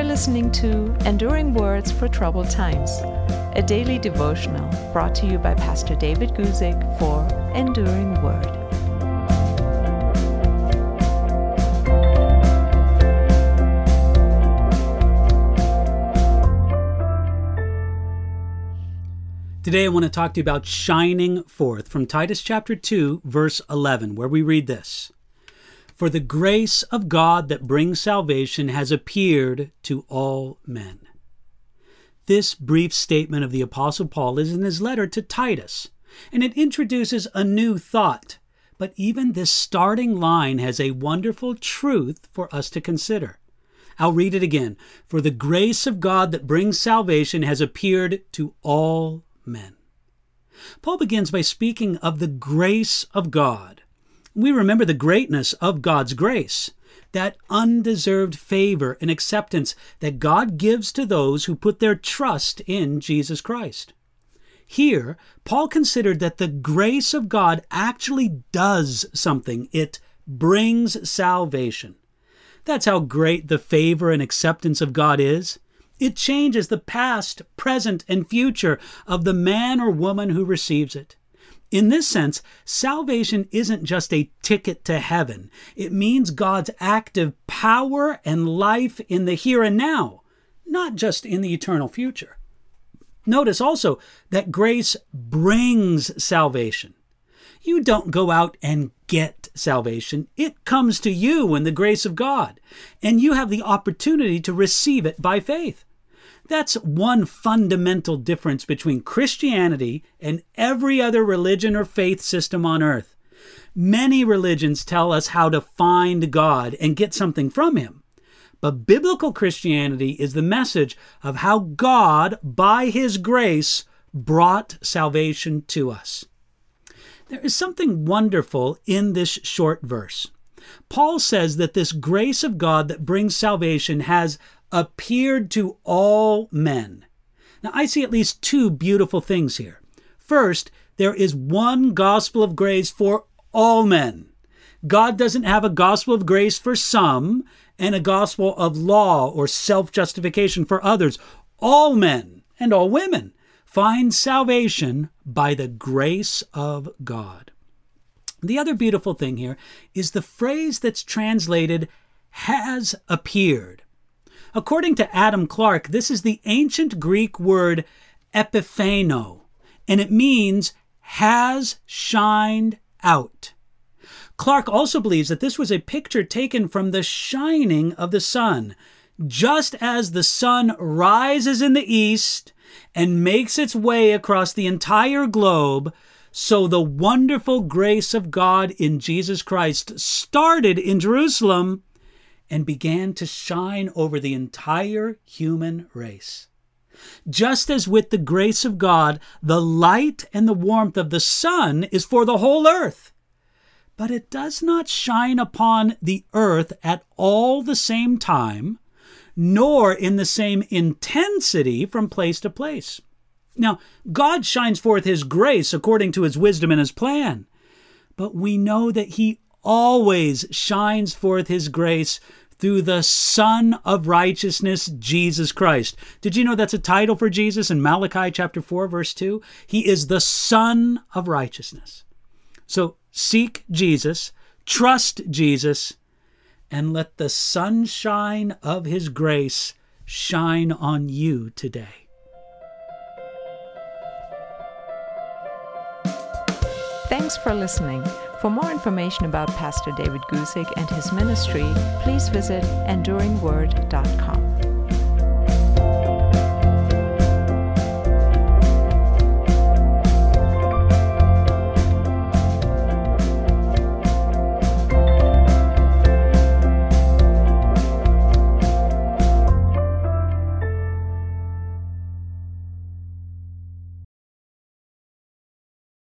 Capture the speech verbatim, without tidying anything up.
listening to Enduring Words for Troubled Times, a daily devotional brought to you by Pastor David Guzik for Enduring Word. Today I want to talk to you about shining forth from Titus chapter two, verse eleven, where we read this. For the grace of God that brings salvation has appeared to all men. This brief statement of the Apostle Paul is in his letter to Titus, and it introduces a new thought. But even this starting line has a wonderful truth for us to consider. I'll read it again. For the grace of God that brings salvation has appeared to all men. Paul begins by speaking of the grace of God. We remember the greatness of God's grace, that undeserved favor and acceptance that God gives to those who put their trust in Jesus Christ. Here, Paul considered that the grace of God actually does something. It brings salvation. That's how great the favor and acceptance of God is. It changes the past, present, and future of the man or woman who receives it. In this sense, salvation isn't just a ticket to heaven. It means God's active power and life in the here and now, not just in the eternal future. Notice also that grace brings salvation. You don't go out and get salvation. It comes to you in the grace of God, and you have the opportunity to receive it by faith. That's one fundamental difference between Christianity and every other religion or faith system on earth. Many religions tell us how to find God and get something from Him. But biblical Christianity is the message of how God, by His grace, brought salvation to us. There is something wonderful in this short verse. Paul says that this grace of God that brings salvation has appeared to all men. Now, I see at least two beautiful things here. First, there is one gospel of grace for all men. God doesn't have a gospel of grace for some and a gospel of law or self-justification for others. All men and all women find salvation by the grace of God. The other beautiful thing here is the phrase that's translated has appeared. According to Adam Clarke, this is the ancient Greek word epiphano, and it means has shined out. Clarke also believes that this was a picture taken from the shining of the sun. Just as the sun rises in the east and makes its way across the entire globe, so the wonderful grace of God in Jesus Christ started in Jerusalem and began to shine over the entire human race. Just as with the grace of God, the light and the warmth of the sun is for the whole earth. But it does not shine upon the earth at all the same time, nor in the same intensity from place to place. Now, God shines forth His grace according to His wisdom and His plan, but we know that He always shines forth His grace through the Son of Righteousness, Jesus Christ. Did you know that's a title for Jesus in Malachi chapter four, verse two? He is the Son of Righteousness. So seek Jesus, trust Jesus, and let the sunshine of His grace shine on you today. Thanks for listening. For more information about Pastor David Guzik and his ministry, please visit enduring word dot com.